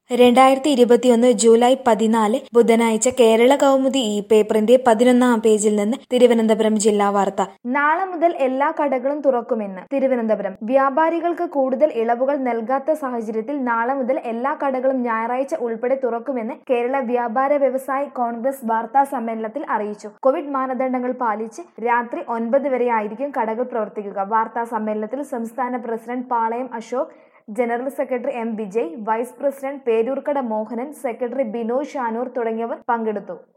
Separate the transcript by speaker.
Speaker 1: 2021 July 14 ബുധനാഴ്ച കേരള കൗമുദി ഈ പേപ്പറിന്റെ 11-ാം പേജിൽ നിന്ന് തിരുവനന്തപുരം ജില്ലാ വാർത്ത. നാളെ മുതൽ എല്ലാ കടകളും തുറക്കുമെന്ന് തിരുവനന്തപുരം. വ്യാപാരികൾക്ക് കൂടുതൽ ഇളവുകൾ നൽകാത്ത സാഹചര്യത്തിൽ നാളെ മുതൽ എല്ലാ കടകളും ഞായറാഴ്ച ഉൾപ്പെടെ തുറക്കുമെന്ന് കേരള വ്യാപാര വ്യവസായി കോൺഗ്രസ് വാർത്താ സമ്മേളനത്തിൽ അറിയിച്ചു. കോവിഡ് മാനദണ്ഡങ്ങൾ പാലിച്ച് രാത്രി 9 വരെയായിരിക്കും കടകൾ പ്രവർത്തിക്കുക. വാർത്താ സമ്മേളനത്തിൽ സംസ്ഥാന president Palayam Ashok, general secretary M Vijay, vice president Peroorkada Mohanan, secretary Binoy Shanoor തുടങ്ങിയവർ പങ്കെടുത്തു.